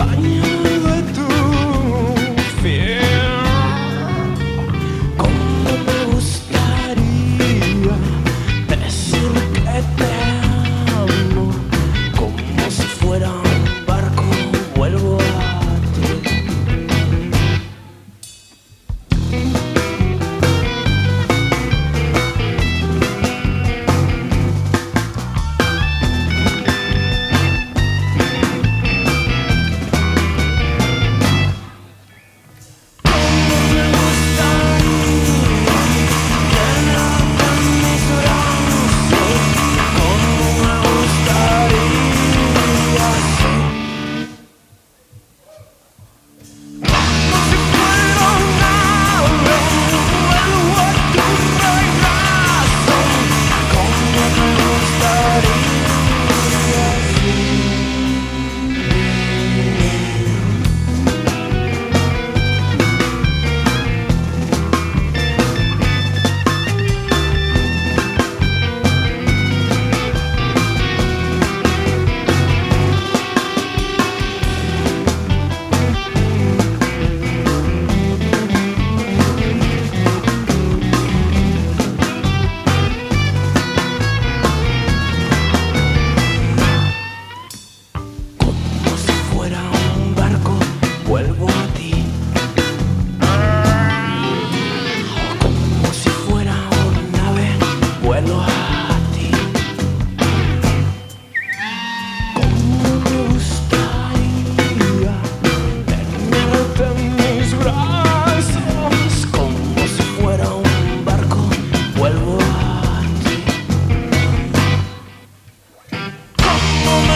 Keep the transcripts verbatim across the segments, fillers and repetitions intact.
montaña de tu fiel. Cómo me gustaría decir que te amo, como si fuera un barco, vuelvo a ti. Vuelvo a ti, como si fuera una nave, vuelo a ti. Como me gustaría tenerte en mis brazos, como si fuera un barco, vuelvo a ti. Como me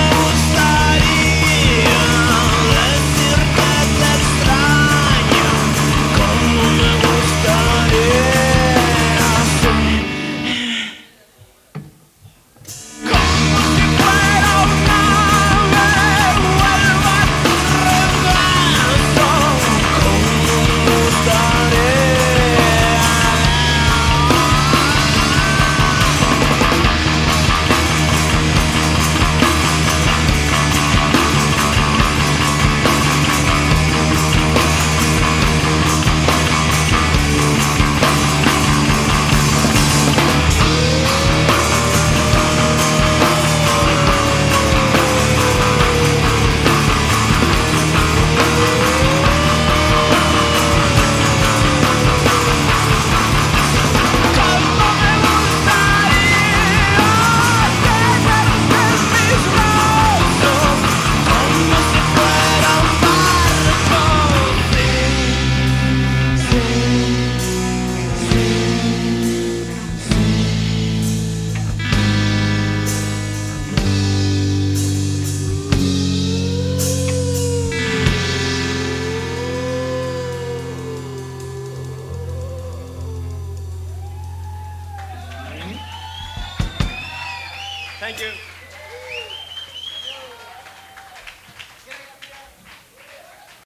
Thank you.